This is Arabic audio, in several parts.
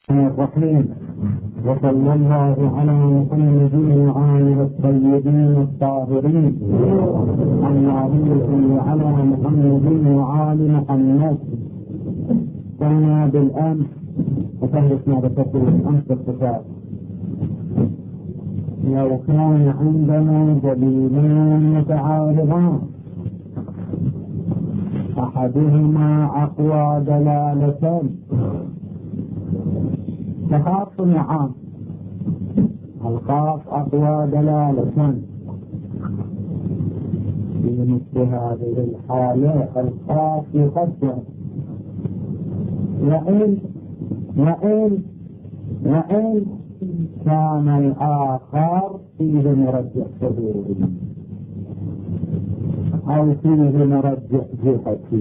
الرحيم. وصلى الله على محمد وآله الطيبين الطاهرين. اللهم صل على محمد وآل محمد. كنا بالأمس وتهلكنا بفضل الأمس الصفات. لو كان عندنا دليلان متعارضان أحدهما أقوى دلالة فخاص العام، الخاص أقوى دلالة في مثل هذه الحالة الخاص يقدم، وإن كان الآخر فيه مرجح صدوري أو فيه مرجح جهتي.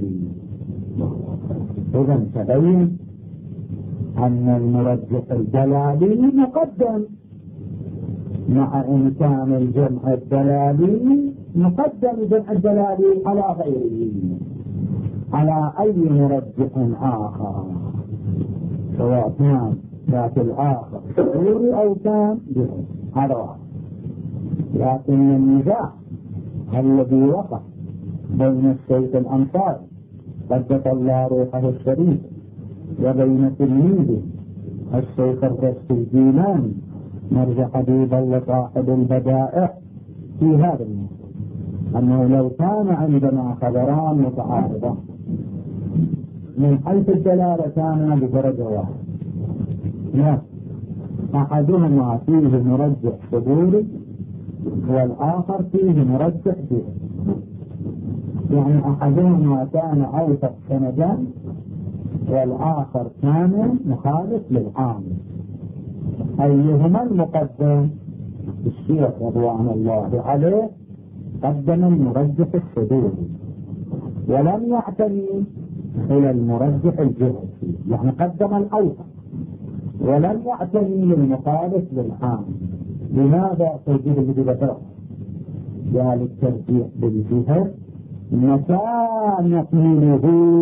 إذا تبين أن المرجح الدلالي مقدم، مع إمكان الجمع الدلالي مقدم جمع الدلالي على غيره، على أي مرجح آخر، سواء كان ذات الآخر صدوري أو كان جهتي. هذا واحد. لكن النزاع الذي وقع بين الشيخ الأنصاري قدس الله روحه الشريف وبين تلميذه الشيخ الرشد الجيلاني مرجع حبيب الله صاحب البدائع في هذا الموضوع، أنه لو كان عندنا خبران متعارضان من حيث الدلالة كان بدرجة واحدة، لا أحدهما فيه مرجح صدوري والآخر فيه مرجح جهتي، يعني أحدهما كان أوثق سندا والآخر كان مخالف للعامل. أيهما المقدم؟ الشيخ رضوان الله عليه قدم المرجح الصدوري ولم يعتني إلى المرجح الجهتي، يعني قدم الأوثق ولم يعتني للمخالف للعامل. لماذا ترجيح الجهة؟ قال الترجيح بالجهة متى نحمله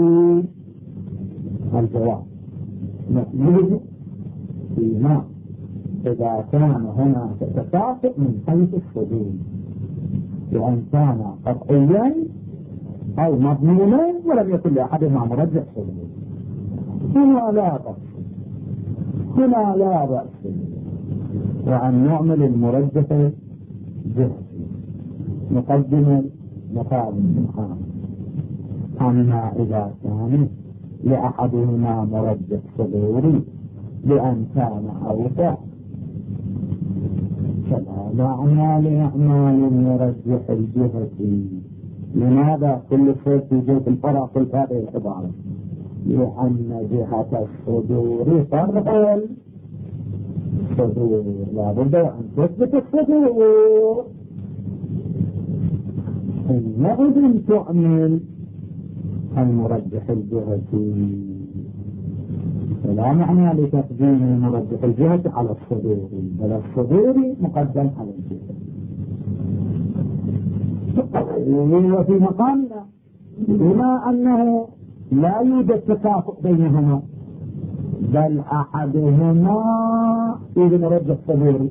الجواب، نحمله فيما إذا كان هناك تكافؤ من حيث الصدور، وإن كان قطعيا أو مضمونا ولم يكن لأحدهما مرجح صدور. هنا لا بأس وأن نعمل المرجح جهتي نقدم مقابل الآن. أما إذا كان لأحدهما مرجح صدوري لأن كان أوسع فلا معنى لأعمال المرجح الجهتي. لماذا كل شيء في جهة الفرع في هذه العبارة؟ لأن جهة الصدور فرع الصدور، لا بد أن تثبت الصدور، حينئذ تؤمن المرجح الجهتي. فلا معنى لتقديم المرجح الجهتي على الصدور، بل الصدور مقدم على الجهة. وفي مقامنا بما أنه لا يوجد تكافؤ بينهما بل أحدهما إذا مرجح صدوري،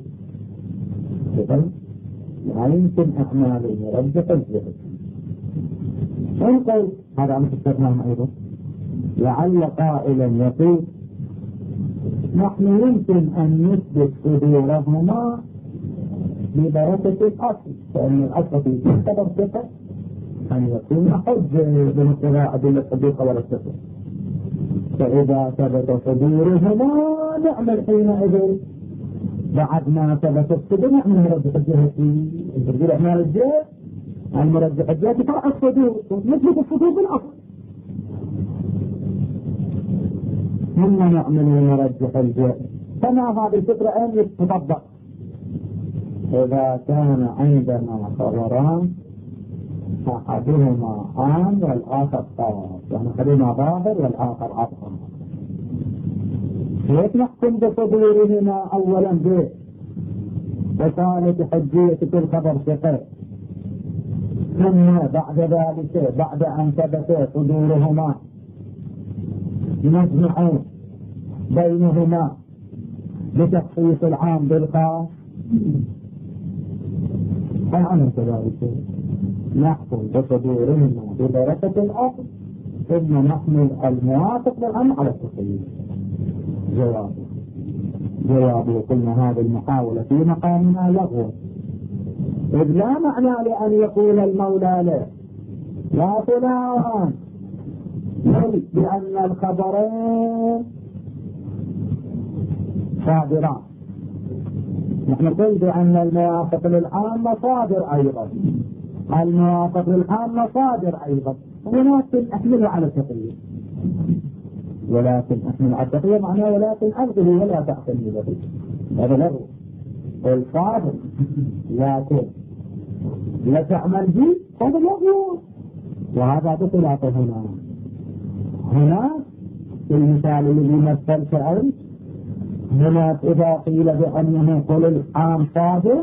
لا يمكن أعمال المرجح الجهتي. انقل هذا عم تستفهم أيضا. لعل قائلا يقول نحن يمكن أن نثبت صدورهما ببركة الأصل، فإن الأصل في تعتبر ثقة أن يكون حجة بمقتضى أدلة الصديقة ولا الثقة، فإذا ثبت صدورهما نعمل حينئذ بعد ما ثبت الصدور نعمل مرجح الجهتي. الرجل أعمال الجهة المرجح الجهتي فرع الصدور، نثبت الصدور بالأصل ثم نعمل المرجح الجهتي. كما هذه الفكرة أين تطبق؟ إذا كان عندنا خبران أحدهما عام والآخر خاص، يعني أحدهما ظاهر والآخر أبطن، كيف نحكم بصدورهما؟ أولا بصالة حجية كل خبر ثقة، ثم بعد ذلك بعد أن ثبت صدورهما نجمع بينهما بتخصيص العام بالخاص. فعلا كذلك نحكم بصدورهما بدرجة الأصل ثم نحمل الموافق للعام على التقييد. جوابه قلنا هذه المحاولة في مقامنا لغو، إذ لا معنى لأن يقول المولى له يا فلان بأن الخبرين صادران. نحن نقول بأن الموافق للعام صادر أيضا، الموافق للعام صادر أيضا، ولكن أحمله على التقييد. ولكن أحمله على التقييد معناه ولكن أخذه ولا تأخذني به، هذا لغو. الصادر لكن لا تعمل به هذا لغو، وهذا بخلاف هنا في المثال الذي مثلت أنت. هناك إذا قيل بأنه قل العام صادر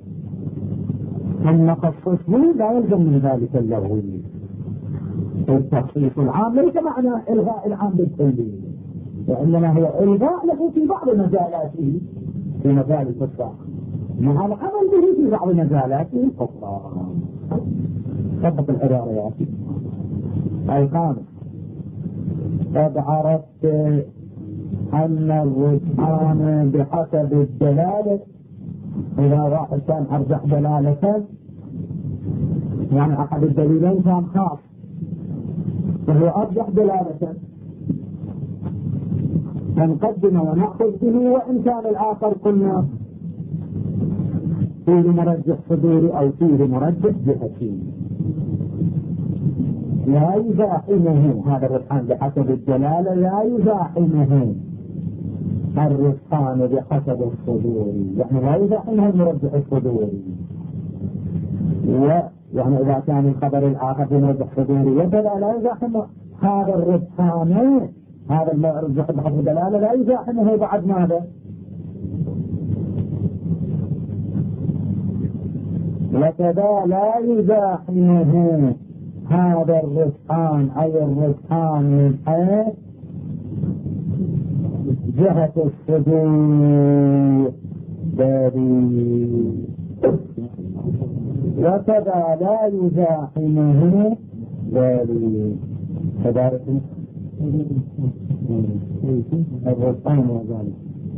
ثم خصصه لا يلزم من ذلك اللغو. التخصيص العام ليس معنى إلغاء العام بالكلية، وإنما هو إلغاء له في بعض مجالاته في مجال الفقه مع العمل به في بعض مجالاته الأخرى. طبق العبارة يا أخي. الخامس قد عرفت أن الرجحان بحسب الدلالة، إذا واحد كان أرجح دلالة يعني أحد الدليلين كان خاص فهو أرجح دلالة فنقدم ونأخذ به، وإن كان الآخر قلنا فيه مرجح صدوري أو فيه مرجح جهتي لا يزاحمه. هذا الرجحان بحسب الدلالة لا يزاحمه الرجحان بحسب الصدوري، يعني لا يزاحمه المرجح الصدوري. يعني إذا كان الخبر الآخر بمرجح صدوري والدلالة لا يزاحمه هذا الرجحان، هذا المرجح بحسب الدلالة لا يزاحمه بعد ماذا؟ وكذا لا يزاحمه هذا الرجحان أي الرجحان من حيث جهة الصدور دليل، وكذا لا يزاحمه دليل. كذلك الرجحان وذلك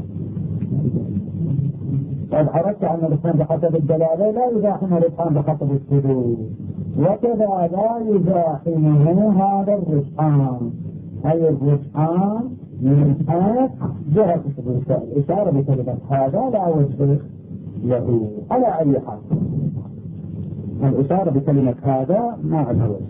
قد عرفت أن الرجحان بحسب الدلالة لا يزاحمه الرجحان بحسب الصدور، وكذا لا يزاحمه هذا الرجحان أي الرجحان من حيث جهة الصدور. الإشارة بكلمة هذا لا وجه له على أي حال، الإشارة بكلمة هذا ما عندها وجه،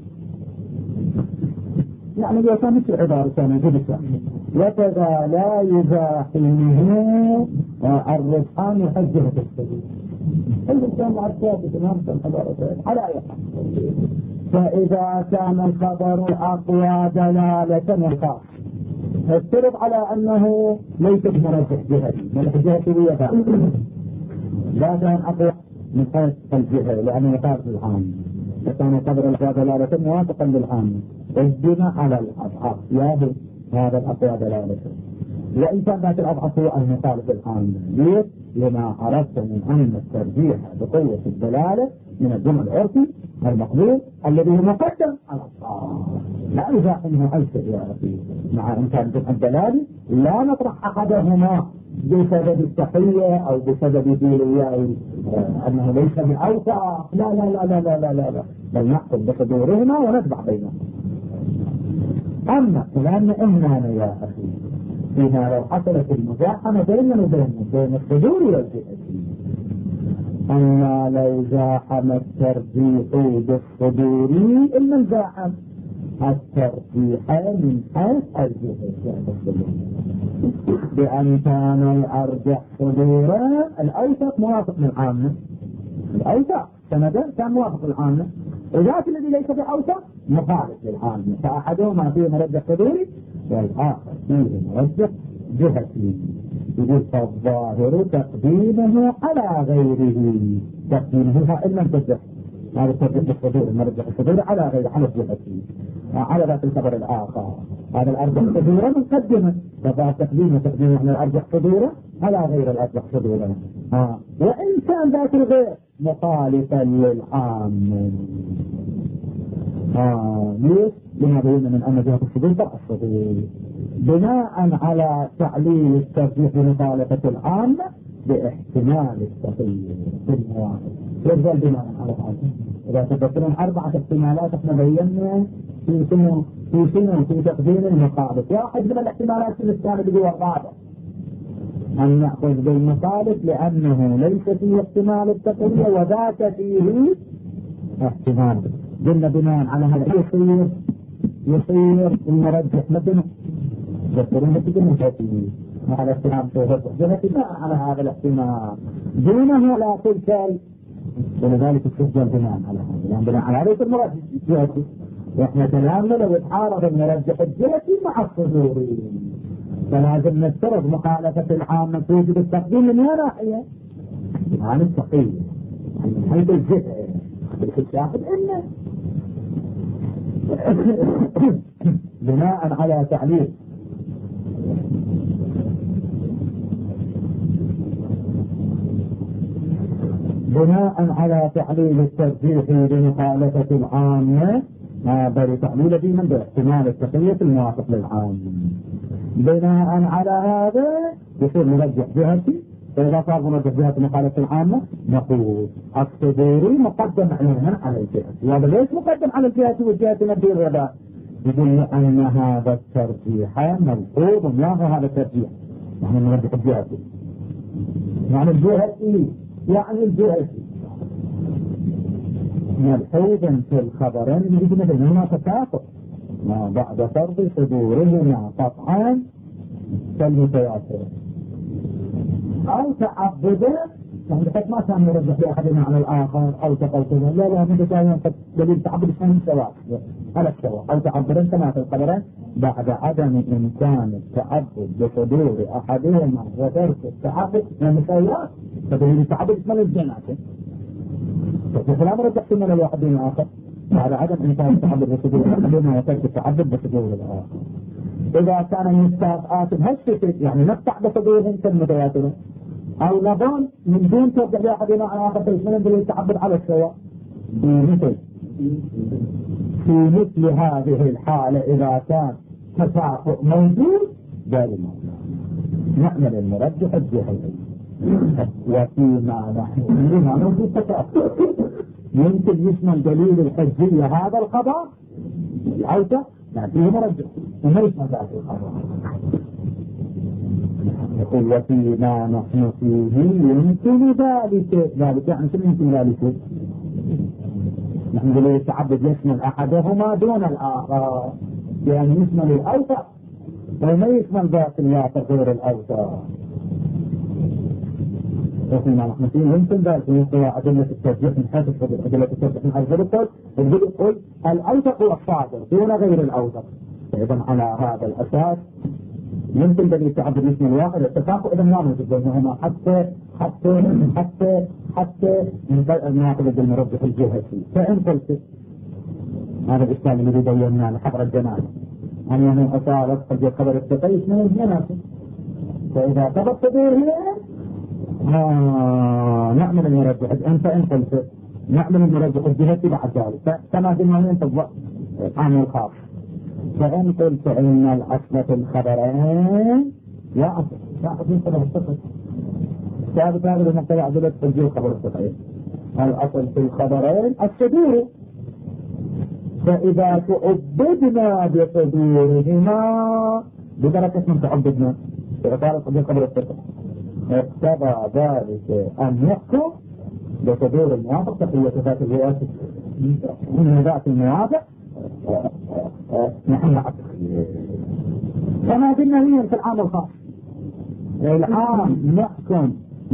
يعني لو كانت العبارة كان جدسة. وكذا لا يزاحمه الرجحان من حيث جهة الصدور. الإنسان مع الثابت على أي حال. فإذا كان الخبر الأقوى دلالة والخاص افترض على أنه ليس بمرجح جهتي، مرجح جهتي هي لا كان أقوى من حيث الجهة لأنه يخالف العام، فكان الخبر الأقوى دلالة موافقا للعام اجبنا على الأضعاف ياهي هذا الأقوى دلالة، وإن كان ذات الأضعاف هو المخالف العام. ليه؟ لما عرفت من أن الترجيح بقوة الدلالة من الجمع العرفي المقبول الذي هو مقدم على الصار، لا يزاحمه أي شيء يا أخي. مع إن كان جمع الدلالة لا نطرح أحدهما بسبب التحية أو بسبب ديلياء أنه ليس بأوسع، لا لا لا لا لا لا لا لا، بل نحكم بصدورهما ونتبع بينهم. أما لأن إهنا يا أخي إذا لو حصلت المزاحمة بيننا وبينهم بين الصدور والجهة، أما لو زاحم الترجيح بالصدور إلا زاحم الترجيح من حيث الجهة بأن كان الأرجح صدورا الأوثق موافق للعامة، الأوثق سندا كان موافق للعامة، وذاك الذي ليس بأوثق مخالف للعامة، فأحدهما فيه مرجح صدوري والآخر فيه مرجح جهتي. يقول فالظاهر تقديمه على غيره، تقديمه إن لم ترجح هذا الترجح الصدوري مرجح الصدوري على غيره على جهتي، على ذات الخبر الآخر. هذا الأرجح صدورا مقدمة، فذا تقديم وتقديم على الأرجح صدورا على غير الأرجح صدورا. وإن كان ذات الغير مخالفا للعام. ليش؟ لما بينا من أن جهة الصدور تقع الصدور بناء على تعليل الترجيح بمخالفة العامة باحتمال التقييد في المواقف. يفضل بناء على هذا. إذا تذكرون 4 احتمالات احنا بينا في تقديم المخالف. واحد من الاحتمالات الثانية بجوا الرابع أن نأخذ بالمخالف لأنه ليس فيه احتمال التقييد وذاك فيه احتمال. قلنا بناء على هذا يصير المرجح مثلا تذكرون بتقولون تقييد هذا الاحتمال بناء على هذا الاحتمال دونه لا تلك. ولذلك السجل بناء على هذا، يعني بناء على هذا المرجح الجهتي. واحنا كلامنا لو اتعارض المرجح الجهتي مع الصدوري فلازم نفترض مخالفة العامة توجد التقديم من هنا ناحية عن التقييد من حيث الجهة بالكتاب إنه بناء على تعليل الترجيح بمخالفة العامة بل تعليل في من باحتمال التقييد الموافق للعامة. بناء على هذا يصير مرجح جهتي. فإذا صار مرجح جهتي مخالفة العامة نقول الصدوري مقدم على الجهتي. وهذا ليش مقدم على الجهتي والجهتي نبي الربا؟ يقول أن هذا الترجيح ملحوظ. ما هو هذا الترجيح؟ يعني مرجح الجهتي يعني الجهتي ملحوظا في الخبرين يجب بينهما تكافؤ ما بعد فرض صدورهما قطعا كالمتواتر أو تعبدا. يعني بحيث ما كان يرجح لأحدنا على الآخر أو تقلتنا لا متجاوزا دليل تعبد اسمه سواء على السواء أو تعبدا كما في الخبرين بعد عدم إمكان التعبد بصدور أحدهما وترك التعبد من المساويات فدليل التعبد اسمه الجنات. فلا مرجح من الواحد من الآخر بعد عدم إمكان التعبد بصدور أحدهما وترك التعبد بصدور الآخر. إذا كان المستوفآت بهالشكل يعني نفتح بصدورهم كالمتواترة أو نظام من دون ترجع لأحدنا على آخر من دليل التعبد على السواء. في مثل هذه الحالة إذا كان تكافؤ موجود دائما نعمل المرجح الجهتي. وفيما نحن عندنا موجود تكافؤ يمكن يشمل دليل الحجية هذا القضاء الأوسع فيه مرجح وما يشمل ذلك القضاء. يقول وفيما نحن فيه يمكن ذلك يعني شو يمكن ذلك؟ نحن نقول التعبد يشمل أحدهما دون الآخر يعني يشمل الأوسع وما يشمل ذات الواسع غير الأوسع. وفيما نحن فيه يمكن ذلك يقول أدلة الترجيح من حيث الصدر أدلة الترجيح من حيث الصدر يقول الأوسع هو الصادر دون غير الأوسع. إذن على هذا الأساس يمكن دليل التعبد يشمل الواحد التكافؤ إذا ما نوجد بينهما حتى ناخذ المرجح الجهتي. فإن قلت هذا الإشكال الذي بيناه لحضر الجنان أنه أصالت قد خبر التقيس من الجنان فإذا ثبت صدوره نعمل المرجح. فإن قلت نعمل المرجح الجهتي بعد ذلك كما قلنا ينتظر عن الخاص. فإن قلت إن الأصل في الخبرين لا أصل في خبر التقيس ثابت هذا بمقتضى عدلة تسجيل خبر التقيس. الأصل في الخبرين الصدور فإذا تعبدنا بصدورهما بدرجة من تعبدنا فإطارة تسجيل خبر التقيس اقتضى ذلك أن يحكم بصدور الموافق تقوية ذات الرئاسة من ذات الموافق نحن نعطي كما قلنا هي في العام الخاص. العام نحكم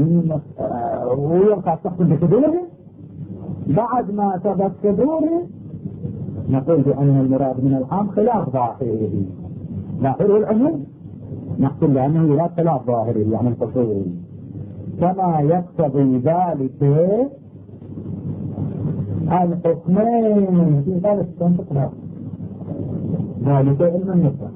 ويبقى تحكم بصدوره بعد ما ثبت صدوره نقول بأن المراد من العام خلاف ظاهره. ظاهره العموم نحكم بأنه يراد خلاف ظاهره يعني القصور كما يقتضي ذلك الحكمين في ذلك تنطق ذلك علم النسبة،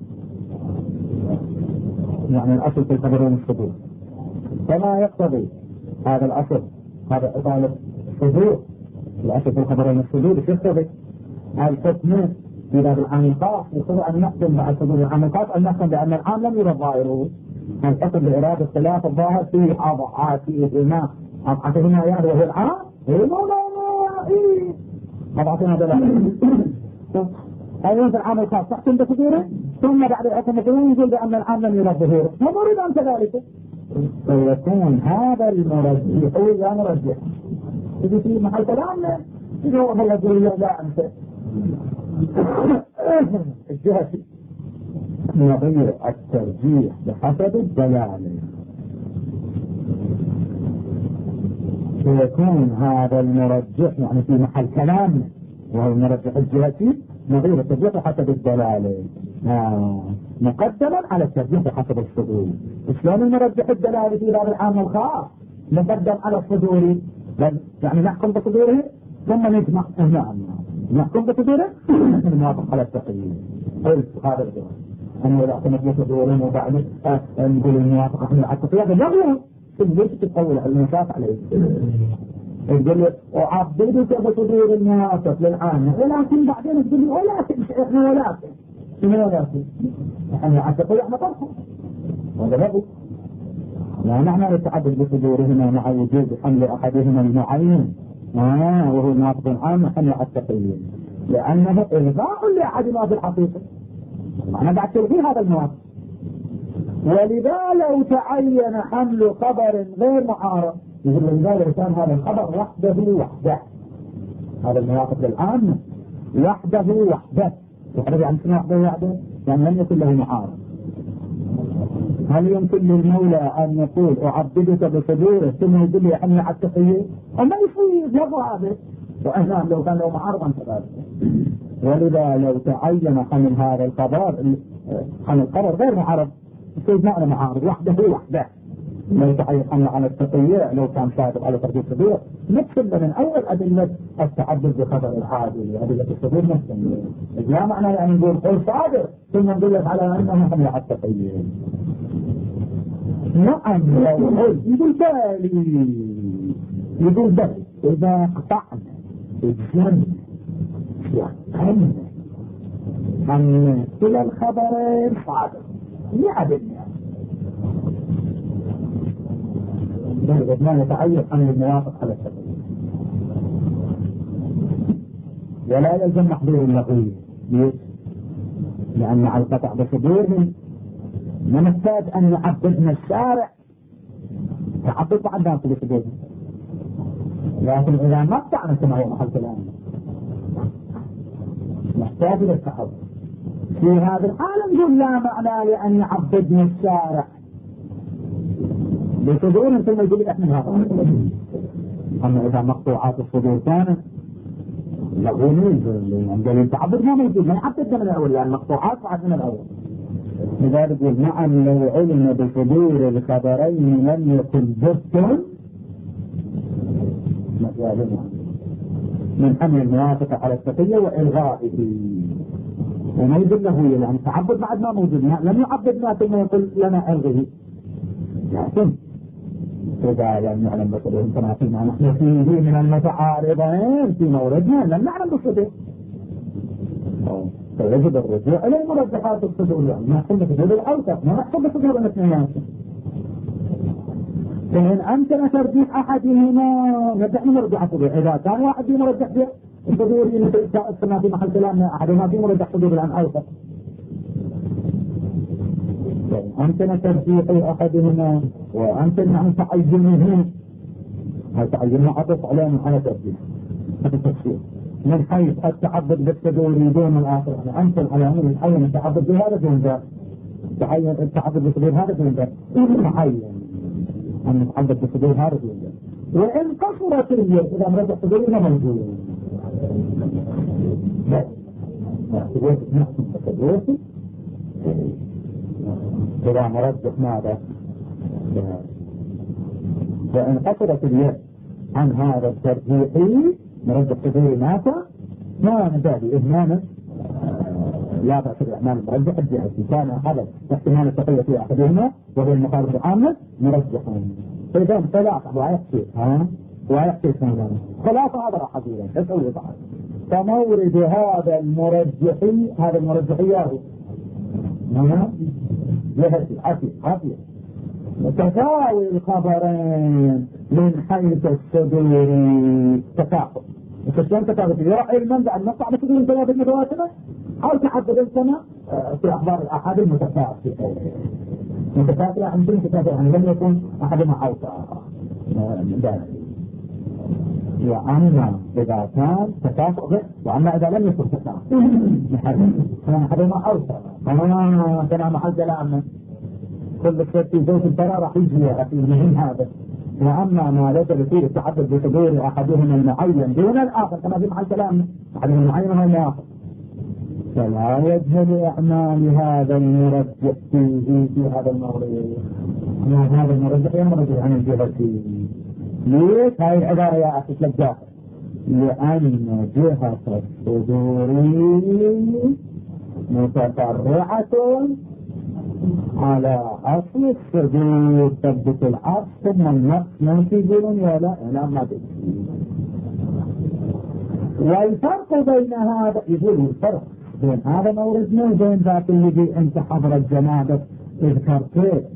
يعني الأصل في الخبرين الصدور، فما يقتضي هذا الأصل، هذا إطالة الصدور، الأصل في الخبرين الصدور يقتضي الحكم في باب العام الخاص، يقتضي أن نحكم بعد صدور العام الخاص أن نحكم بأن العام لم يرد ظاهره، الحكم بإرادة خلاف الظاهر في أضعافهما، أضعافهما يعني وهو العام أضعافهما دلالة. أيضا في العام الخاص تحكم بصدوره، ثم بعد الحكم الصدور يقول بأن العام لم يرد ظهوره، ومرد أن كذلك فيكون هذا المرجح إذا مرجح يجي في محل كلامنا يجوب الذي لا أنت الجهة نظير الترجيح بحسب الدلالة، فيكون هذا المرجح يعني في محل كلامنا وهو المرجح الجهتي نظير الترجيح بحسب الدلالة مقدما على الترجيح بحسب الصدور. شلون المرجح الدلالة في باب العام والخاص مقدم على الصدور؟ يعني نحكم بصدوره ثم نجمع نحكم بصدوره نوافق على التقييد. قلت هذا الجواب أنه لا تمت بصدوره وبعد نقول الموافقة على التقييد لغوه ليش تتطول على المشاف عليه تقول لي أعبدك بصدور الموافق للعام ولكن بعدين تقول لي ولكن احنا ولكن احنا عتقوا احنا طرحه وهذا لغو. لا نحن نتعبد بصدورهما مع وجود حمل أحدهما المعين وهو الموافق العام حمل التقييد لأنه إرضاء لأحدهما في الحقيقة معنى بعد تلغي هذا الموافق. ولذا لو تعين حمل خبر غير معارض يقول لذا لو كان هذا الخبر وحده هذا الموافق للعام وحده يعني شنو وحده يعني لم يكن له معارض. هل يمكن للمولى أن يقول أعبدك بصدوره ثم يقول لي حمل على التقييد؟ وما يصير لغو هذا وأهنام لو كان له معارضا كذلك. ولذا لو تعين حمل هذا الخبر حمل خبر غير معارض يصير معنى معارض وحده لو تعين حمل على التقييد لو كان صادق على ترجيح الصدور نفسه من أول أدلة التعبد بخبر العادل أدلة الصدور نفسه لا معنى يعني نقول قول صادق ثم نقول لك على أنه حمل على التقييد. نعم يقول تالي يقول بس إذا قطعنا الجنة يقتن أن كلا الخبرين صادق يعدلنا درجة ما يتعيق عن الموافق على التقييد ولا يلزم محظور اللغوية لأن على القطع بصدورهم ما نحتاج أن نعبدنا الشارع تعبد بعد ما نقول بصدورهم لكن إذا ما قطعنا كما هو محل كلامنا نحتاج إلى التعبد. في هذا الحال نقول لا معنى لأن يعبدنا الشارع بصدور ثم يقول لي احنا هذا. أما إذا مقطوعات الصدور كانت لغوني عندنا التعبد ما موجود ما يعبدنا من الأول يعني مقطوعات بعد من الأول. لذلك يقول نعم لو علم بصدور الخبرين لم يكن بطل من حمل الموافقة على التقية وإلغائه وما يقول له يعني تعبد بعد ما موجود لم يعبدنا ثم يقول لنا ألغه لكن إذا لم يعلم بصدورهم كما فيما نحن فيه من المتعارضين في موردنا لم نعلم بصدور فيجب الرجوع إلى مرجحات الصدور يعني ما نحكم بصدور الأوسط ما نحكم بصدور الاثنين. فإن أمكن ترجيح أحدهما نبدأ نرجع صدور إذا كان واحد مرجح صدور مثل في محل كلامنا أحدهما في مرجح صدور الآن أوسط أمكن ترجيح أحدهما وأمكن أن تعينهم هل تعينهم عطف عليهم على ترجيح من حيث التعبد بالصدور دون الآخر يعني أمكن على أن يتعين التعبد بهذا دون ذلك تعين التعبد بالصدور هذا دون ذلك معين أن نتعبد بالصدور هذا دون ذلك. وإن قصرت اليد إذا مرجع صدورنا موجود بس نحكم بصدورتي إذا مرجح ماذا وإن قصرت اليد عن هذا الترجيح مرجح صدوري ماذا ما نبالي إهمانا لا بأس بإعمال المرجح الجهتي. كان هذا احتمال التقية في أحدهما وهو المخالف العامة مرجحا. فإذا ثلاثة ويحكي ثلاثة هذا راح أقوله تسوي بعض. فمورد هذا المرجحيات جهتي حفي تساوي الخبرين من حيث الصدور تكافؤ. شلون تكافؤ؟ يروح علما بأن نقطع بصدور الجواب المتواترة أو تحدد السنة في أخبار الأحد المتكافئة. متكافئة عندهم تكافئة يعني لم يكن أحدهما أوسع من ذلك. وأما إذا كان تكافؤ وأما إذا لم يكن تكافؤ كان أحدهما أوسع كان محل كلامنا كل شيء في زوج البراء راح يجي في المهم هذا. وأما ما ليس فيه التعدد بصدور أحدهما المعين دون الآخر كما في محل كلامنا أحدهما المعين هو الآخر فلا يجهل إعمال هذا المرجح في هذا المورد. هذا المرجح يمرجح عن الجهتين. ليش هاي العبارة يا أخي تلقاها؟ لأن جهة الصدور متفرعة على أصل الصدور ثبت العصر ثم النقص منتجون ولا ما تجي. والفرق بين هذا يقول الفرق بين هذا موردنا وبين ذاك اللي انت حضرت جنابك اذكرت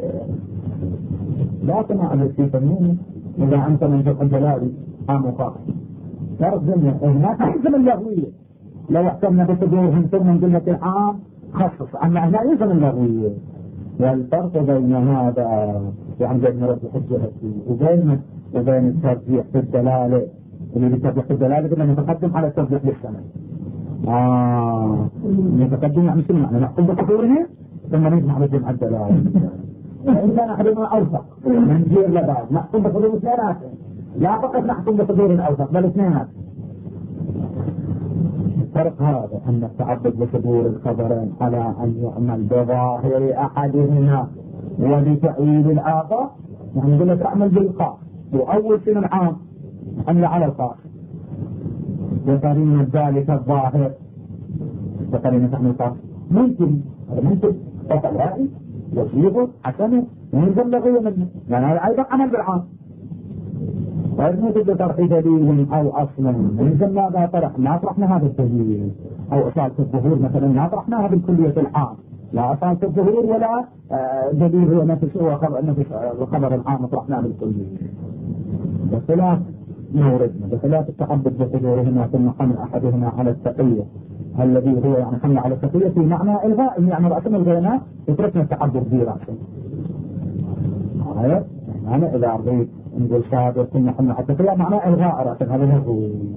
لا تنعب السيطانين إذا أنت من جهة الجلالي مقاطع فرق جميع هناك يلزم اللغوية لو احتمنا بصدورهم ثم من جملة العام خصص أما هنا يلزم اللغوية. والفرق بين هذا يعني بين مرجح الجهة وبين الترجيح في الدلالة اللي بيترجح في الدلالة بدنا نتقدم على الترجيح للسنة نتقدم يعني شنو يعني نحكم بصدورهم ثم نجمع بجمع الدلالة. وإن كان أحدهما أوثق من جير لبعض نحكم بصدور اثنينات لا فقط نحكم بصدور الأوثق بل اثنينات. الفرق هذا أن التعبد بصدور الخبرين على أن يعمل بظاهر أحدهما وبتأويل الآخر يعني نقول تعمل بالخاص وأول شيء العام حمل على الخاص بقرينة ذلك الظاهر بقرينة تعمل الخاص ممكن فقلائي يصيبه حسنه وينزل لغيه منه يعني هذا أيضا عمل بالعام. ويجب بطرح دليل أو أصلا ينزل ماذا طرح ما طرحنا هذا الدليل أو أصالة الظهور مثلا ما طرحناها بالكلية العام لا أصالة الظهور ولا دليل هو نفس الخبر العام طرحناه بالكلية. بخلاف موردنا بخلاف التعبد بصدورهما ثم حمل أحدهما على التقية الذي هو يعني حمل على التقية في معنى إلغاء يعني رأسنا الغيناء يتركنا التعبد به رأسنا. أنا إذا أريد نقول صادر ثم حمل على التقية معنى إلغاء رأسنا هذا هو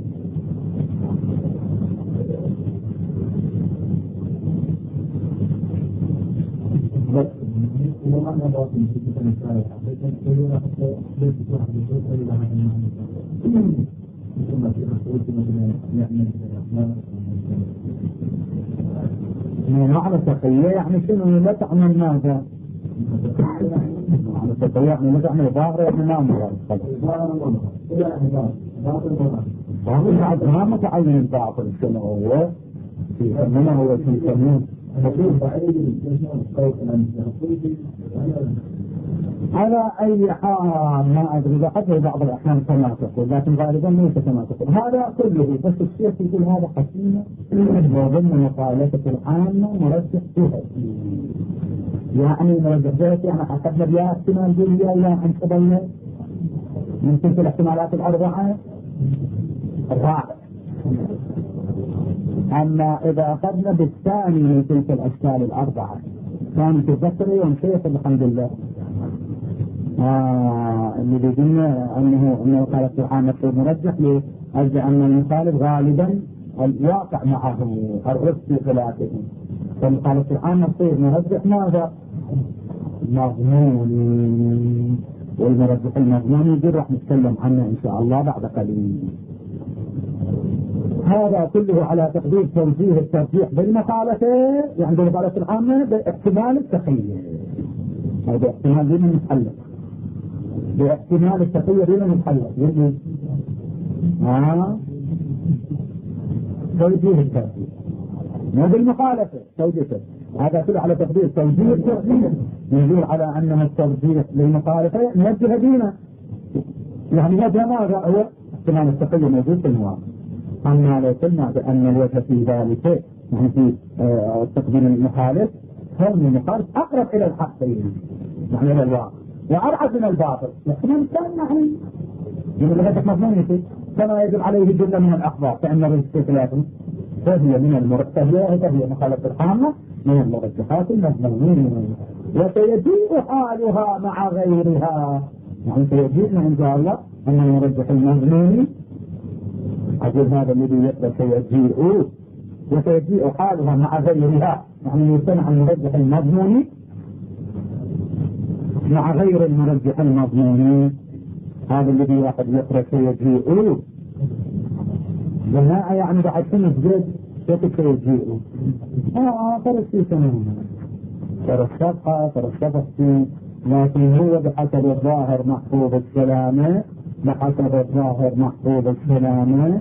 معنى التقية يعني شنو لا تعمل ماذا معنى التقية يعني لا تعمل ظاهر يعني ما أمر ما متعين الباطل شنو هو يسمونه هو يسمونه على أي حال ما أدري بحثه بعض الأحيان كما تقول لكن غالبا ليس كما تقول هذا كله بس الشيخ يقول هذا حكيمة وضمن مخالفة العامة مرجح جهتي يعني مرجح جهتي أنا حسبنا بها احتمال جلية إلى أن تبين من تلك الاحتمالات الأربعة الرابع. أما إذا أخذنا بالثاني من تلك الأشكال الأربعة كان تذكر يوم شيخ الحمد لله اللي بيقولنا أنه قال القرآن نفسه مرجح لأجل أن المخالف غالبا الواقع معه الرد في خلافه فقال القرآن نفسه مرجح ماذا؟ مضمون والمرجح المضمون يجب راح نتكلم عنه إن شاء الله بعد قليل. هذا كله على تقدير توجيه الترجيح بالمخالفة يعني بالمخالفة العامة باحتمال التقية هذا احتمال دين المتحلق باحتمال التقية دين المتحلق يجب توجيه الترجيح مو بالمخالفة توجيهه. هذا كله على تقدير توجيه يدل على أنه التوجيه للمخالفة نوجه دينه، يعني وجه ماذا هو احتمال التقية موجود في المواقع. أما لو قلنا بأن الوجه في ذلك يعني في تقديم المخالف، كون المخالف أقرب إلى الحق يعني إلى الواقع وأبعد من الباطل، لكن كان يعني يقول لك مضمونيته كما يجب عليه جملة من الأخبار، فإن الرجل فهي من فهي مخالفة الحامة من المرجحات المضمونين، وسيجيء حالها مع غيرها. يعني سيجيء إن شاء الله أن المرجح المضموني أقول هذا الذي يقدر سيجيء وسيجيء حالها مع غيرها، يعني يصنع المرجح المضموني مع غير المرجح المضموني. هذا الذي واحد يقرأ سيجيء جماعة يعني بعد سنة جد كيف سيجيء فرسي سنة فرشفها فرشفتي، لكن هو بحسب الظاهر محفوظ السلامة، بحسب الظاهر محفوظ السلامة.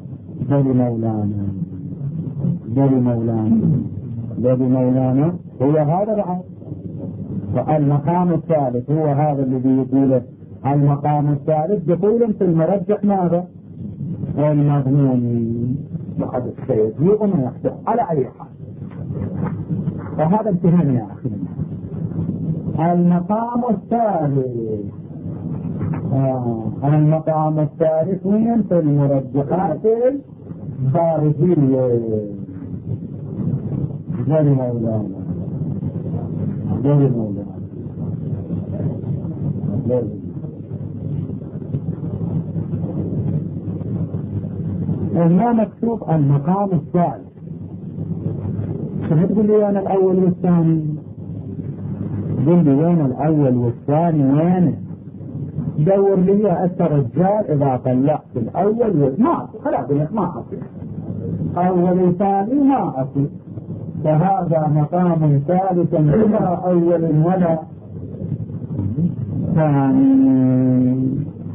بل مولانا هو هذا بعد. والمقام الثالث هو هذا الذي يقوله المقام الثالث دخول في المرجح ماذا؟ المضمون وقد سيجيء ما يحدث على أي حال. وهذا امتهان يا أخي. المقام الثالث من في المرجحات الخارجية. غير مولانا هنا مكتوب المقام الثالث. شو تقول لي أنا الأول والثاني؟ قل لي وين الأول والثاني وين؟ دور لي أثر الرجال إذا طلعت الأول ما خلاص ما أصل أول وثاني ما أصل، فهذا مقام ثالث بلا أول ولا ثاني.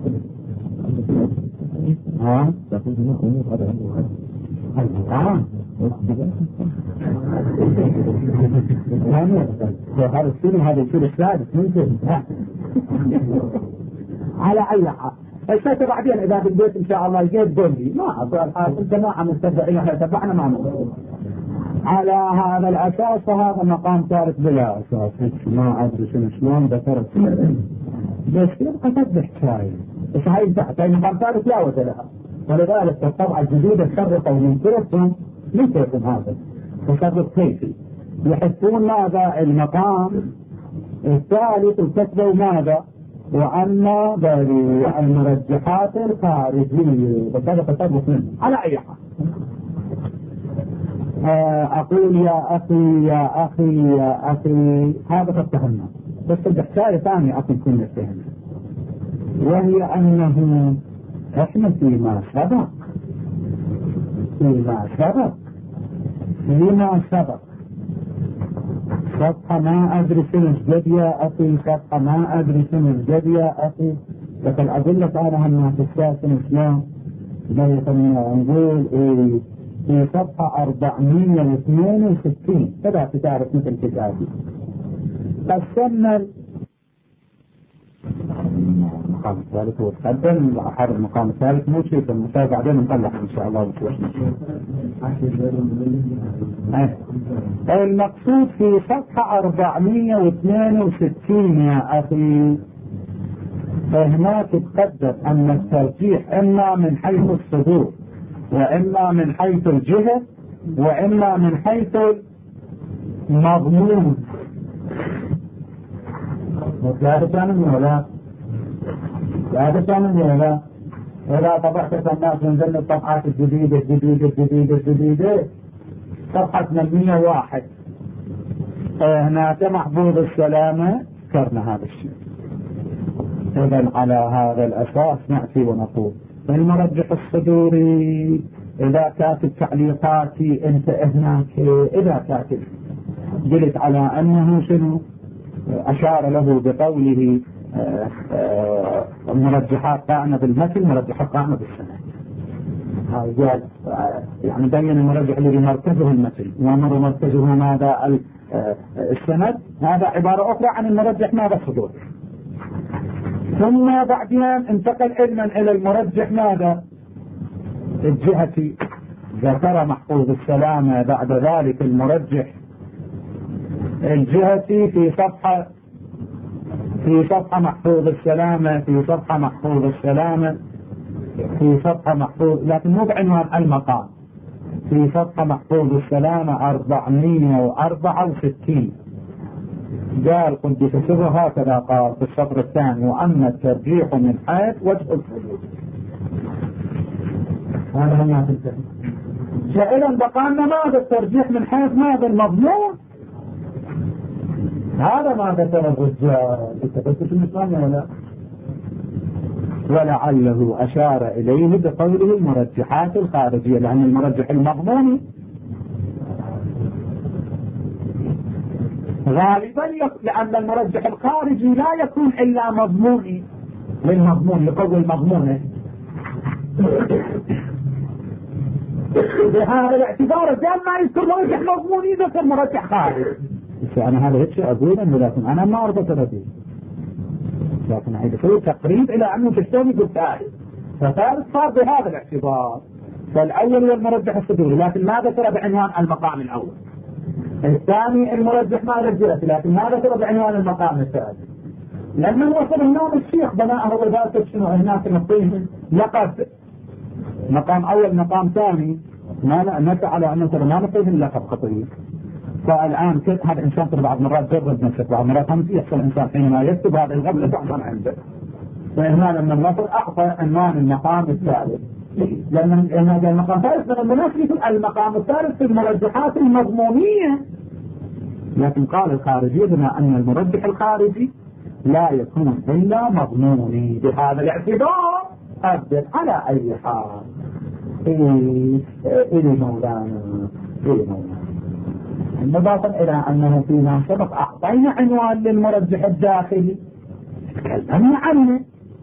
هذا الشيء الثالث ممكن على أي حال. الشيء بعدين إذا بالبيت إن شاء الله جيد دولي ما أقول الجماعة مستدعين احنا تبعنا ما نقول على هذا الأساس. فهذا مقام ثالث بلا أساس ما أدري شلون ذكرت بس يبقى تذبح شاي بس هاي تحت مقام ثالث لا وجه لها. ولذلك الطبعة الجديدة تشرفوا من كيفهم هذا تشرف كيفي يحسون ماذا المقام الثالث وكتبوا ماذا وأما المرجحات الخارجية بس تصرف منه على أي حال. أقول يا أخي هذا فاتهمنا بس الحكاية ثانية أخي كنا نتهمنا، وهي أنه إحنا فيما سبق صفحة ما أدري شنو الجد يا أخي، صفحة ما أدري شنو الجد يا أخي. لكن أقول لك أنا هالناس الساسن شلون نقول في صفحة 462 كذا تعرف مثل كتابي قسمنا المقام الثالث هو تقدم أحد المقام الثالث مو شيء المساء بعدين نطلع إن شاء الله. المقصود في صفحة 462 يا أخي هناك تقدم أن الترجيح إما من حيث الصدور وإما من حيث الجهة وإما من حيث المضمون. لا تتعلم إذا طبعت الناس من ذل الطبعات الجديدة صفحة 801 هناك محفوظ السلامة ذكرنا هذا الشيء. إذن على هذا الأساس نأتي ونقول المرجح الصدوري إذا كانت تعليقاتي أنت هناك إذا كانت قلت على أنه شنو أشار له بقوله المرجحات قائمة بالمثل مرجحات قائمة بالسند. قال يعني بين المرجح الذي مركزه المثل ومر مركزه ماذا السند. هذا عبارة أخرى عن المرجح ماذا الصدور. ثم بعدين انتقل علما إلى المرجح ماذا الجهة. ذكر محفوظ السلامة بعد ذلك المرجح الجهة في صفحة محفوظ السلامة في صفحة محفوظ لكن مو بعنوان المقام. في صفحة محفوظ السلامة 464 قال قدس سره هكذا قال في السطر الثاني: وأما الترجيح من حيث وجه الحدود. هذا ما تنتهي جائلا بقالنا ماذا الترجيح من حيث ماذا المضمون. هذا ما ذكر الرجال التفتش الإسلامي ولا ولعله أشار إليه بقوله المرجحات الخارجية لأن المرجح المضموني غالبا لأن المرجح الخارجي لا يكون إلا مضموني للمضمون لقول المضمون. بهذا الاعتبار قال ما يذكر مرجح مضموني ذكر مرجح خارجي. أنا هذا هيك أقوله لكن أنا ما أربط به لكن عيد يصير تقريب إلى أنه تشتوني قلت فثالث صار بهذا الاعتبار. فالأول والمرجح الصدوري لكن ما ذكر بعنوان المقام الأول. الثاني المرجح ما ذكر لكن ما ذكر بعنوان المقام الثالث. لما وصل النوم الشيخ بناءه وذلك شنو هناك نعطيهم لقب مقام أول مقام ثاني ما نسى على أنه ما نعطيهم لقب خطير. فالآن هذا الإنسان بعض مرات جرب نفسه بعض مرات هم يحصل الإنسان حينما يكتب هذا الغبلة تعمل عنده. فإهمال من النصر أعطى عنوان المقام الثالث لأن هذا المقام الثالث من المناسبة المقام الثالث في المرجحات المضمونية. لكن قال الخارجي بما أن المرجح الخارجي لا يكون إلا مضموني بهذا الاعتبار أبدل على أي حال. إلي مولانا إضافة إلى أنه فيما سبق أعطينا عنوان للمرجح الداخلي تكلمنا عنه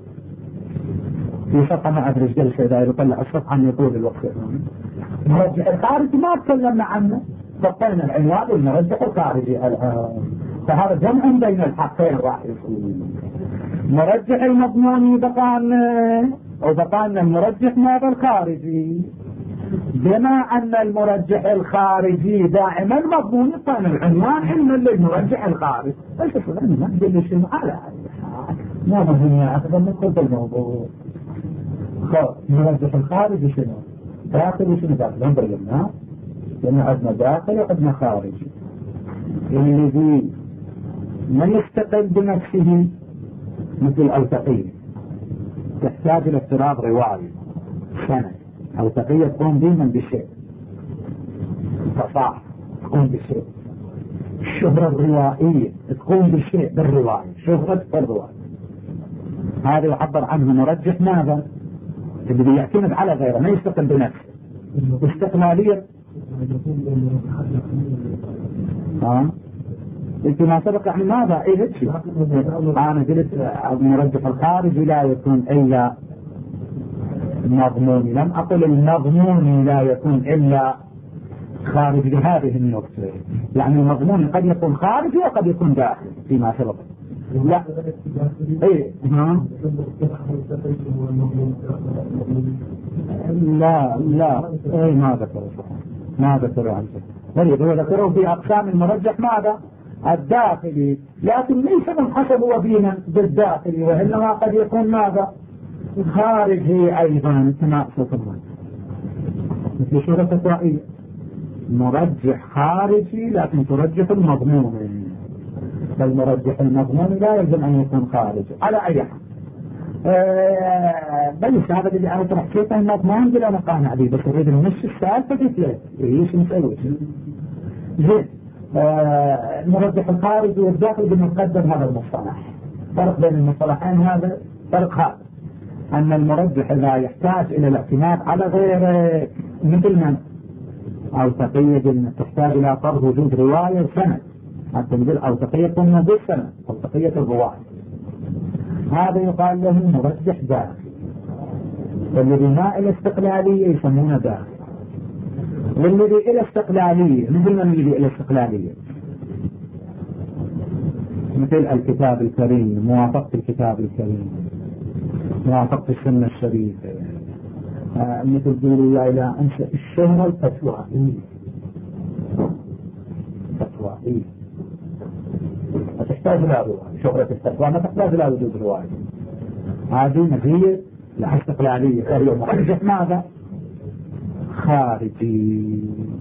في صفحة ما أدري قال الشيء داير يطلع الصفحة عن يطول الوقت. المرجح الخارجي ما تكلمنا عنه فقلنا العنوان للمرجح الخارجي الآن. فهذا جمع بين الحقين راح يصير. مرجح المضموني بقانا المرجح ماذا الخارجي. بما أن المرجح الخارجي دائما مضمون كان العنوان علما للمرجح الخارجي. قلت شو أنا نقول شنو على ما مهم أكثر من كل الموضوع. المرجح الخارجي شنو داخلي شنو داخل بينا لأن عندنا داخل وعندنا خارجي. الذي ما يستقل بنفسه مثل الأوثقية تحتاج إلى افتراض رواية سنة أوثقية تقوم دائما بالشيء فصاح تقوم بالشيء. الشهرة الروائية تقوم بالشيء بالرواية شهرة الرواية. هذا يعبر عنه مرجح ماذا الذي يعتمد على غيره ما يستقل بنفسه استقلالية. قلت ما سبق يعني ماذا أنا قلت المرجح الخارجي لا يكون إلا مضموني. لم أقل المضموني لا يكون إلا خارج لهذه النقطة. يعني المضمون قد يكون خارجي وقد يكون داخلي فيما سبق. لا ما ذكروا عنه. هو ذكروا في أقسام المرجح ماذا الداخلي لكن ليس منحسب وبينا بالداخلي وإنما قد يكون ماذا خارجي أيضا كما سوف مثل شورة الرائية مرجح خارجي لكن ترجح المضمون. فالمرجح المضمون لا يلزم أن يكون خارجي على أي حال. بلش هذا اللي أنا طرح كيفه المضمون بلا مقانع به بس أريد نص السالفة قلت لك إيش نسوي زين. المرجح الخارجي والداخلي بنقدم هذا المصطلح. فرق بين المصطلحين هذا فرق هذا أن المرجح إذا يحتاج إلى الاعتماد على غير مثل من أوثقية تحتاج إلى فرض وجود رواية سنة حتى نقول أوثقية موجود سنة أوثقية الرواية هذا يقال له مرجح داخلي. والذي ما إلى استقلالية يسمونه داخل، والذي إلى استقلالية مثل من الذي إلى استقلالية، مثل الكتاب الكريم، موافقة الكتاب الكريم، موافقة السنة الشريفة، مثل قولوا إلى أنشأ الشهرة الفتوائية. فتوائية ما تحتاج إلى رواية، شهرة الفتوى ما تحتاج إلى وجود رواية، هذه مزية لها استقلالية. فهي مرجح ماذا؟ خارجي.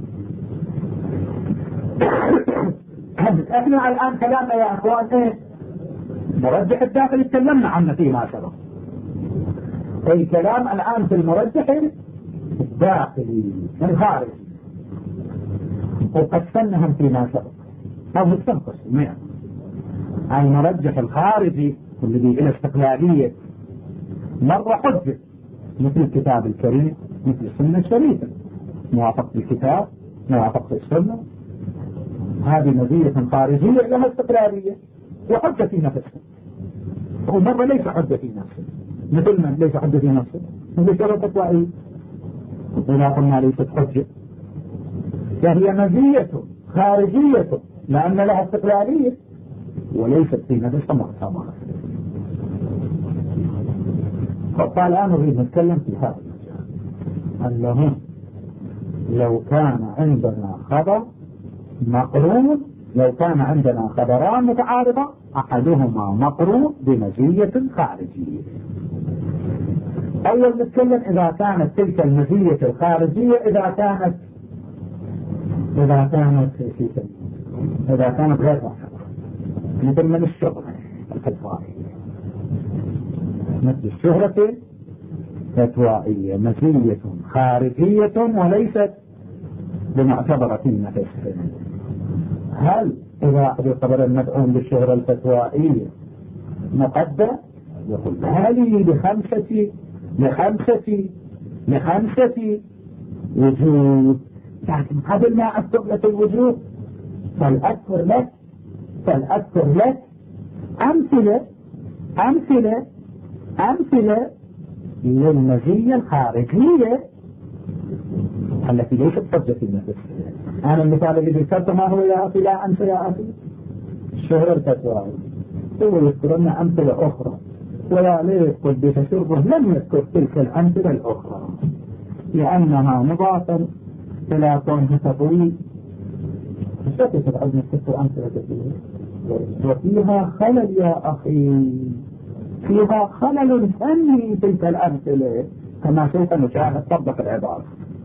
احنا الآن كلامنا يا أخوان ايه؟ مرجح الداخل تكلمنا عنه فيما سبق. الكلام الآن في المرجح الداخلي الخارجي، وقسمناهم فيما سبق أو نستنقص المرجح الخارجي والذي إلى استقلالية مرة حجة مثل الكتاب الكريم، مثل السنة الشريفة، موافقة الكتاب، موافقة السنة، هذه مزية خارجية لها استقلالية وحجة في نفسها، ومرة ليس حجة في نفسه. مثل من ليس حجة في نفسه؟ مثل شرط فتوائي إذا قلنا ليست حجة فهي مزية خارجية لأن لها استقلالية وليست في نفسها معتبرة. فالآن نريد نتكلم في هذا أنه لو كان عندنا خبر مقرون، لو كان عندنا خبران متعارضة أحدهما مقرون بمزية خارجية. أول نتكلم إذا كانت تلك المزية الخارجية إذا كانت غير معتبرة، مثل من الشهرة الفتوائية، مثل الشهرة فتوائية مزية خارجية وليست بمعتبرة نفسها. هل إذا اعتبر المدعوم بالشهرة الفتوائية مقدم؟ يقول هذه لخمسة وجود، لكن قبل ما أذكر لك الوجود فلأذكر لك أمثلة للمزية الخارجية التي ليست حجة في نفسها. أنا المثال الذي ذكرته ما هو يا أخي؟ لا أنسى يا أخي الشهرة الفتوائية، هو يذكر لنا أمثلة أخرى ولا ليس قد شربه لم يذكر تلك الأمثلة الأخرى لأنها مضافة إلى كونها تطويل. شكت عندنا ست أمثلة كثيرة وفيها خلل يا أخي، فيها خلل فني تلك الأمثلة كما سوف نشاهد. طبق العبارة.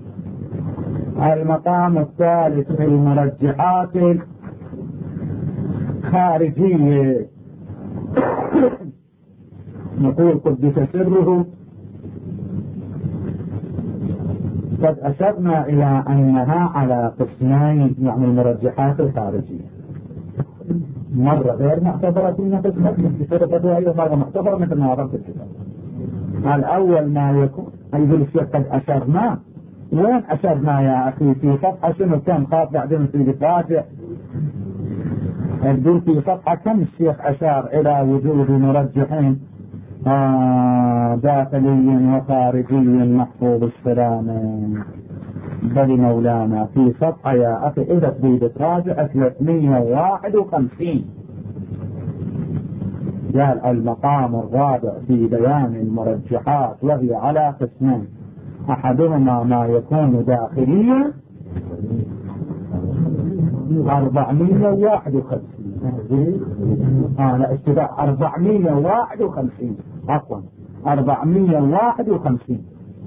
المقام الثالث في المرجحات الخارجية نقول قدس سره قد أشرنا إلى أنها على قسمين، يعني المرجحات الخارجية مرة غير معتبرة في نفس مرة معتبرة مثل ما عرفت الكتاب. الأول ما يكون أيضا الشيء قد أشرنا. وين أشرنا يا أخي؟ في صفحة شنو كم خاف بعدين في الفاتح يقول في صفحة كم الشيخ أشار إلى وجود مرجحين داخلي وخارجي محفوظ السلامة. بل مولانا في صفحة يا أخي إذا تريد تراجع 351 قال المقام الرابع في بيان المرجحات وهي على قسمين، أحدهما ما يكون داخليا 451 لا اشتباه 451 عفوا 451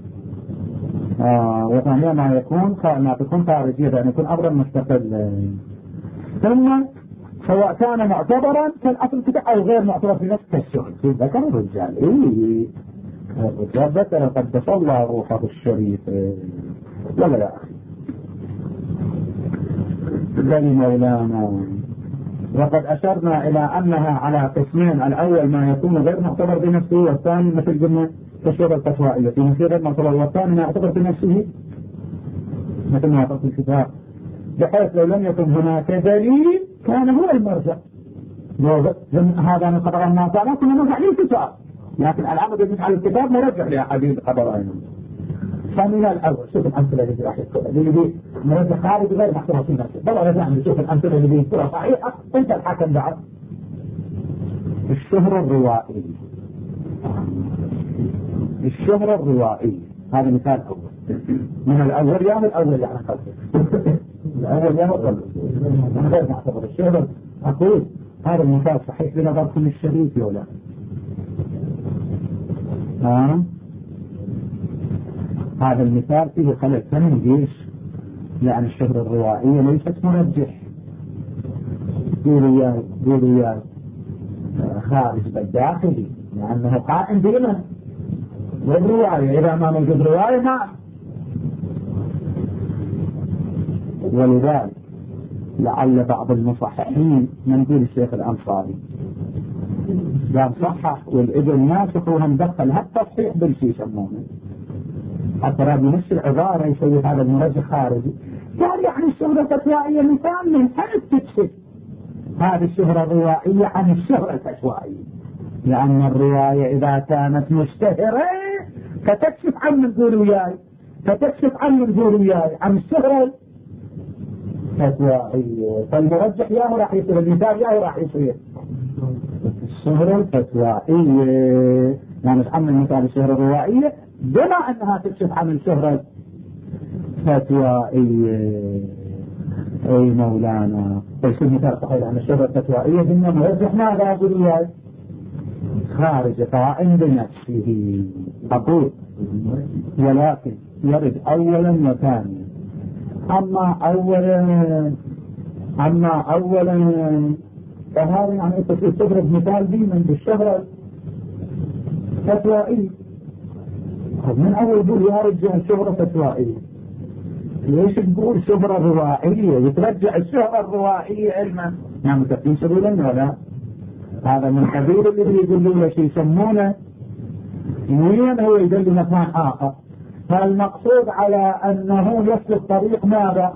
وثانيا ما تكون خارجية يعني يكون أمرا مستقل. ثم سواء كان معتبرا كالأصل كده أو غير معتبر في نفس الشغل. ذكر الرجال الرجال ذكر قدس الله روحه الشريف ولا يا أخي؟ بل مولانا وقد أشرنا إلى أنها على قسمين، الأول ما يكون غير معتبر بنفسه والثاني مثل قلنا كالشهرة الفتوائية في نفسه غير معتبر، والثاني ما يعتبر بنفسه مثل ما يعتبر الكتاب، بحيث لو لم يكن هناك دليل كان هو المرجع. هذا من خطر الناس كنا نرجع للكتاب لكن العمد على الكتاب مرجح لأحاديث الخبرين. فمن الأول شوف الأمثلة اللي راح يذكرها اللي مرجح خارج غير محصورة في نفسه. طبعا رجع نشوف الأمثلة اللي يذكرها صحيحة أنت الحكم بعد. الشهرة الروائية. الشهرة الروائية هذا مثال أول. من الأول يا من الأول يعني قصدي. الأول يا من من غير معتبر الشهرة. أقول هذا المثال صحيح بنظركم الشريف يولا. هذا المثال فيه خلل تمييز لأن الشهرة الروائية ليست مرجح. قولوا يا خارج بالداخلي لأنه قائم بمن والرواية إذا ما موجود رواية ما. ولذلك لعل بعض المصححين منقول الشيخ الأنصاري قال صحح والابن ناسخ وهم دخل هالتصحيح بالشي يسمونه حتى راد نفس العبارة يسوي هذا المرجح خارجي. قال يعني الشهرة الفتوائية مثال من حيث تكشف هذه الشهرة الروائية عن الشهرة الفتوائية لأن الرواية إذا كانت مشتهرة فتكشف عن منقول وياي عن الشهرة الفتوائية. فالمرجح ياهو راح يصير المثال ياهو راح يصير الشهرة الفتوائية يعني عن المثال الشهرة الروائية بما أنها تكشف عن الشهرة الفتوائية. أي مولانا فيصير مثال صحيح عن الشهرة الفتوائية بأنه مرجح ماذا أقول وياي خارج قائم بنفسه. أقول ولكن يرد أولا وثانيا. أما أولا فهذا يعني تضرب مثال بي من بالشهرة الفتوائية. من أول يقول يا رجال شهرة فتوائية ليش تقول شهرة روائية يترجع الشهرة الروائية علما نعم متفقين سبيلا ولا هذا من قبيل اللي يقولوا له شيء يسمونه وين هو يدل مكان آخر. فالمقصود على أنه يسلك طريق ماذا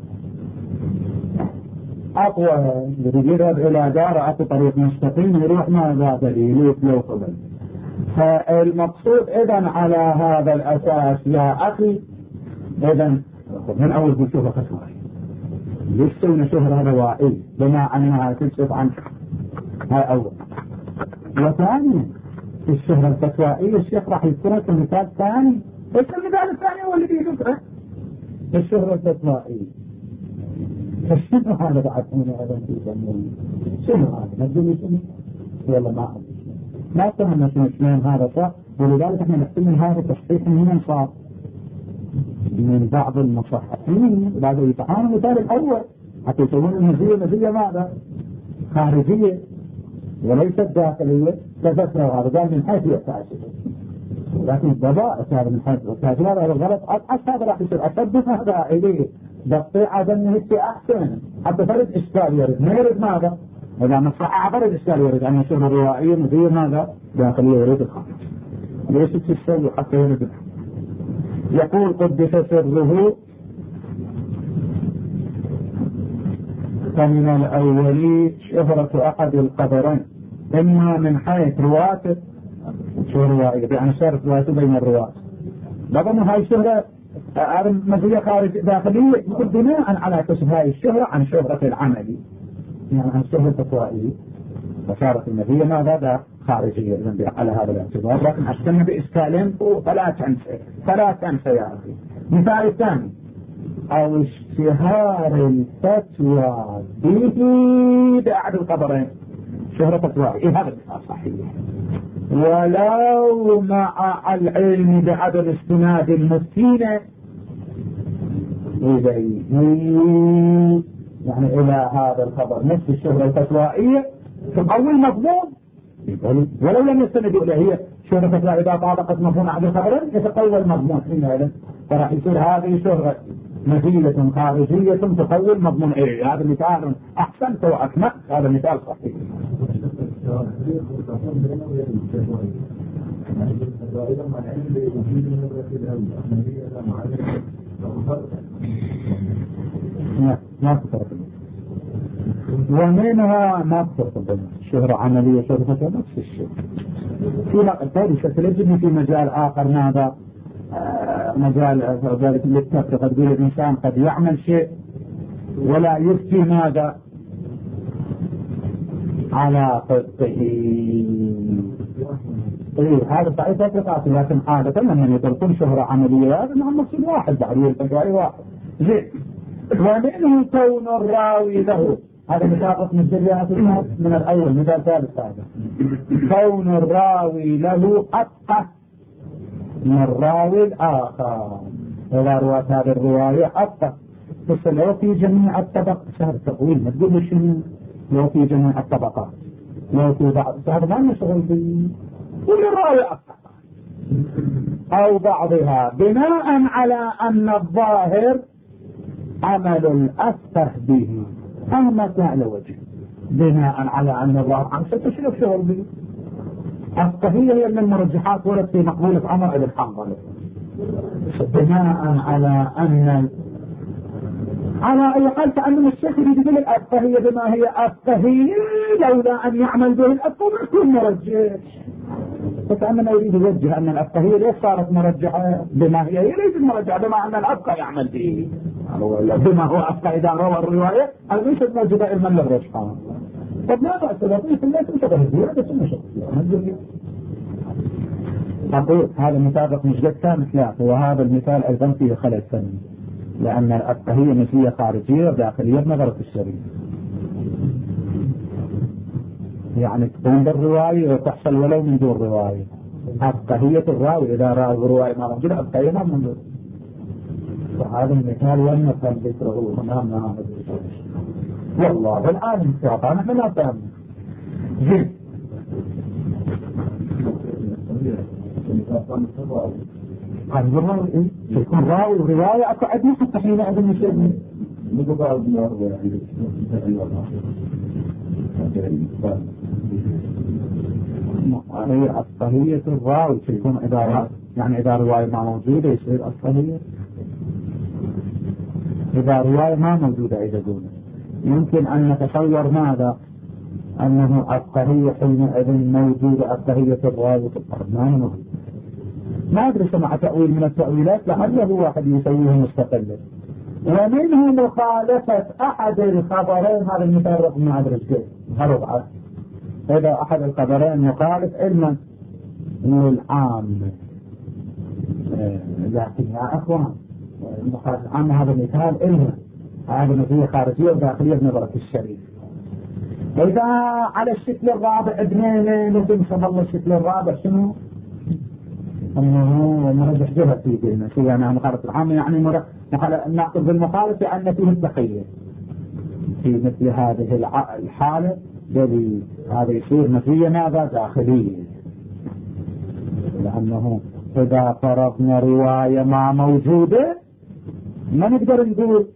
أطول يذهب إلى دار أطول طريق مستقيم يروح ماذا دليل يتلو قبل. فالمقصود إذن على هذا الأساس يا أخي إذن من أول بشوفة فتوائية يستوون شهرة روائية بما أنها تكشف عن هاي أول. وثانيا الشهرة الفتوائية الشيخ راح يذكرها كمثال ثاني. ايش المثال الثاني هو اللي بيذكره الشهرة الفتوائية. فشنو هذا بعد هذا شنو هذا نقول شنو والله ما فهمنا شنو هذا صح. ولذلك احنا نحتمل هذا تصحيح من صار من بعض المصححين بعد يتعامل المثال الأول حتى يسوون المزية ماذا خارجية وليست داخلية. تذكروا هذا قال من حيث يحتاجه لكن الضبائط هذا من حيث يحتاجه هذا الغلط أصحى هذا راح يصير أشد هذا إليه بقطيعة ذنه أحسن حتى فرد إشكال يرد ما يرد ماذا إذا نصحح فرد إشكال يرد عن الشهر الروائية مزية ماذا داخلية يريد الخارج ليش تستوي حتى يرد. يقول قدس سره فمن الأول شهرة أحد القبرين إما من حيث رواته شهرة روائية يعني شهرة رواته بين الرواة بضم هاي الشهرة مزية خارج داخلية يقول بناء على كشف هاي الشهرة عن شهرة العملي يعني عن شهرة التطوائية فصارت المزية ماذا خارجية على هذا الاعتبار. لكن أشتم بإشكالين فلا تنسى يا أخي. مثال الثاني أو اشتهار الفتوى به بأحد القبرين شهرة فتوى هذا المثال صحيح ولو مع العلم بعدم استناد المفتين إليه يعني إلى هذا الخبر نفس الشهرة الفتوائية تقوي مضمون ولو لم يستندوا إليه هي شهرة فتوى إذا طابقت مضمون أحد الخبرين يتقوى المضمون حينئذ فراح يصير هذه شهرة مزية خارجية تقوي المضمون إليه. هذا مثال أحسنت وأكملت هذا مثال صحيح. ما تفرق ومنها ما تفرق شهرة عملية شهرة نفس الشيء ستجدني في مجال آخر. ماذا مجال ذلك للتفرقة، تقول الإنسان قد يعمل شيء ولا يفتي ماذا على صدقه. هذا صحيح تفرقات، لكن عادة لمن يطلقون شهرة عملية هذا نعم مقصود واحد بعد يلتقى واحد زين. ومنه كون الراوي له، هذا مثال مجريات من الأول، مثال ثالث هذا، كون الراوي له أفقه من الراوي الآخر. إذا رواه هذه الرواية أفقه، بس لو في جميع الطبق سهل تقويل، ما تقول شنو لو في جميع الطبقات، لو في بعض هذا ما نشغل به، كل الراوي أفقه أو بعضها، بناء على أن الظاهر عمل الأفقه به أهما كان وجه، بناء على أن الظاهر عن ستشرف شغل به. الصحية هي من المرجحات ورد في مقبولة عمر بن حنظلة، بناء على أن على أي حال تأمل الشيخ يقول الأفقهية بما هي أفقهية لولا أن يعمل به الأفقه ما يكون مرجح. فتأمل يريد يوجه أن الأفقهية ليش صارت مرجحة بما هي ليس مرجحة بما أن الأفقه يعمل به بما هو أفقه. إذا روى الرواية هذا ليس موجودة علما للرجحان. طب لا بأس لطيف لا تنتبه هذا شنو شيء. أقول هذا مطابق مش قد كان خلافه، وهذا المثال أيضا فيه خلل فني، لأن الأفقهية نسبية خارجية وداخلية بنظرة الشريعة. يعني تكون بالرواية وتحصل ولو من دون رواية. أفقهية الراوي إذا رأى الرواية ما موجودة، أفقهية ما موجودة. وهذا المثال والمثال ذكره هنا والله الآن انتعطانا من أفهم جد. قال بالراوي إيه؟ يكون راوي ورواية أكعد ما حتى حين أعلم الشيء هي أفقهية الراوي تكون إذا يعني إذا رواية ما موجودة يصير أفقهية، إذا رواية ما موجودة إذا قلنا يمكن أن نتصور ماذا أنه أفقهية حينئذ موجودة أفقهية الراوي في الأرض ما موجودة. ما أدري سمع تأويل من التأويلات لعله واحد يسويه مستقلا. ومنه مخالفة أحد الخبرين، هذا المثال رقم ما أدري كيف هربعة، إذا أحد الخبرين يخالف علما للعام. لكن يا أخوان المخالفة العام هذا مثال علما، هذا نظرية خارجية وداخلية بنظرة الشريف. إذا على الشكل الرابع ابنين لازم الله الشكل الرابع شنو؟ أنه مرجح جهة في ديننا شو يعني مخالفة العامة، يعني نأخذ بالمخالفة أن فيه التخيل في مثل هذه الحالة الذي هذا يصير نفسية ماذا داخلية، لأنه إذا فرضنا رواية ما موجودة ما نقدر نقول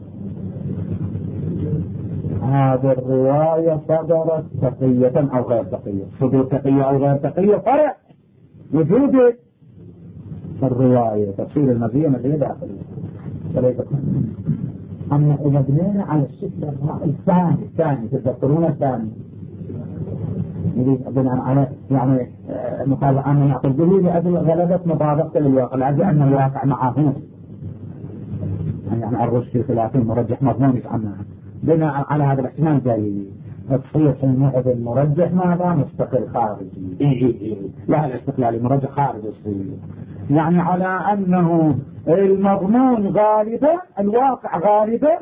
هذه الرواية صدرت تقية أو غير تقية. صدور تقية أو غير تقية فرق وجود الرواية، تفسير المزية مزية داخلية. أما إذا بنينا على الشكل الثاني تذكرون الثاني بناء على يعني مقابل أن نعطي به لأجل غلبة مطابقة للواقع، لأجل أن الواقع معه يعني الرشد خلافين مرجح مضمون عنها. بناء على هذا الاحتمال جاي تصير حينئذ المرجح ماذا مستقل خارجي. لا الاستقلالي مرجح خارجي يصير، يعني على أنه المضمون غالبا الواقع غالبا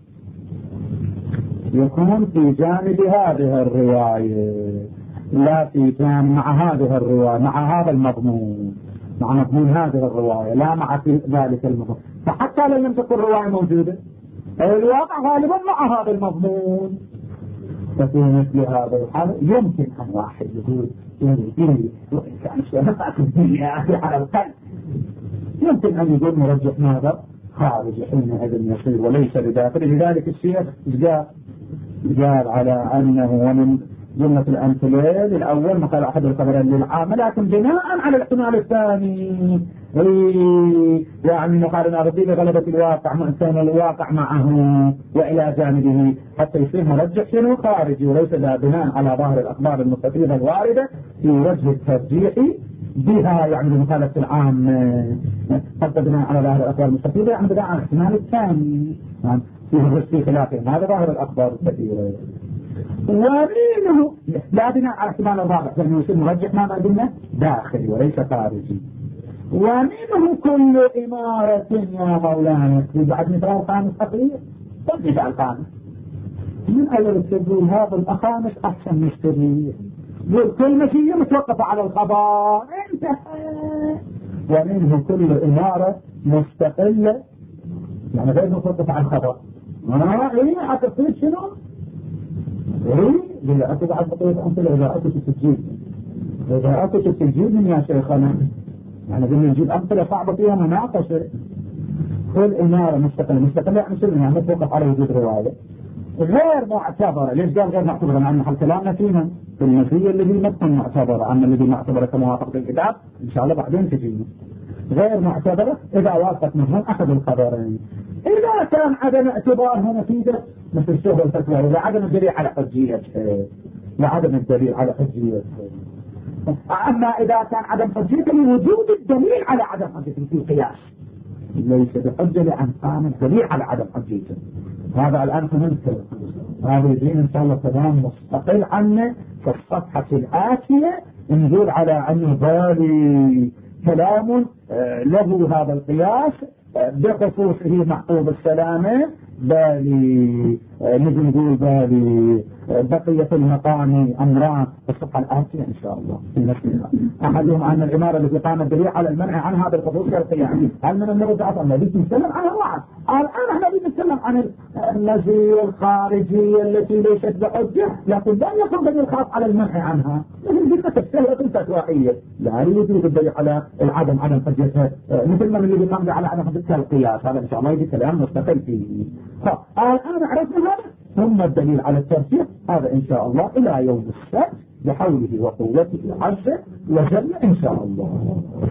يكون في جانب هذه الرواية لا في جانب مع هذه الرواية، مع هذا المضمون، مع مضمون هذه الرواية لا مع ذلك المضمون. فحتى لو لم تكن الرواية موجودة الواقع غالبا مع هذا المضمون. ففي مثل هذا الحال يمكن أن واحد يقول كان شيء يا أخي على القلب، يمكن أن يقول مرجح ماذا خارج حينئذ يصير وليس بداخل. لذلك الشيخ قال على أنه ومن جملة الأمثلة للأول مثال أحد الخبرين للعامة، لكن بناء على الاحتمال الثاني يعني مقارنة رتيبة غلبة الواقع مع الواقع معه وإلى جانبه، حتى يصير مرجح شنو خارجي، وليس بناء على ظاهر الأخبار المستفيضة الواردة في وجه الترجيح بها، يعني بمخالفة العام، حتى بناء على ظاهر الأخبار المستفيضة يعني بناء على الاحتمال الثاني يعني في خلافهم، هذا ظاهر الأخبار الكثيرة. ومنه لا بناء على احتمال الرابع، لأنه يصير مرجح ما قلنا داخلي وليس خارجي. ومنه كل إمارة يا مولانا، بعد مثال خامس أخير، طب مثال خامس من أول تقول هذا الأخامس أحسن مشتري، كل مشي متوقفة على الخبر انتهى. ومنه كل إمارة مستقلة يعني غير متوقفة على الخبر. إيه حتصير شنو؟ إيه إذا أكد على بقية أمثلة، إذا أكد التسجيل، إذا أكد التسجيل من يا شيخنا يعني قلنا نجيب أمثلة صعبة فيها مناقشة. كل إمارة مستقلة يعني شنو؟ يعني متوقف على وجود رواية غير معتبرة. ليش قال غير معتبرة؟ لأن حل كلامنا فيها في المزية الذي ما تكون معتبرة، أما الذي معتبرة كموافق للكتاب إن شاء الله بعدين تجينا. غير معتبرة إذا وافق منهم أحد الخبرين. إذا كان عدم اعتبارها نتيجة مثل شهر الفتوى، إذا عدم الدليل على حجيته، لعدم الدليل على حجيته. أما إذا كان عدم حجيته لوجود الدليل على عدم حجيته في القياس، ليس بحجة لأن كان الدليل على عدم حجيته. هذا الآن فهمت. هذا يجين إن شاء الله كلام مستقل عنه في الصفحة الآتية، نقول على أنه بالي كلام له هذا القياس بخصوصه محفوظ السلامة، بالي نقول بالي بقية المقام أمران في الصفحة الآتية إن شاء الله في نفسها. أحدهم أن العمارة التي قام الدليل على المنع عن هذا الخصوص كالقيام، هل من المرجعات التي نتكلم عنها واحد. الآن احنا نتكلم عن النزية الخارجية التي ليست بحجة، لكن لا يكون دليل خاص على المنع عنها، مثل جملة السهلة الفتوائية لا يوجد الدليل على العدم عدم حجتها، مثل من الذي قام على عدم حجتها القياس. هذا إن شاء الله يجي كلام مستقل فيه. الآن عرفنا هذا، ثم الدليل على الترجيح، هذا إن شاء الله إلى يوم السبت بحوله وقوته عز وجل إن شاء الله.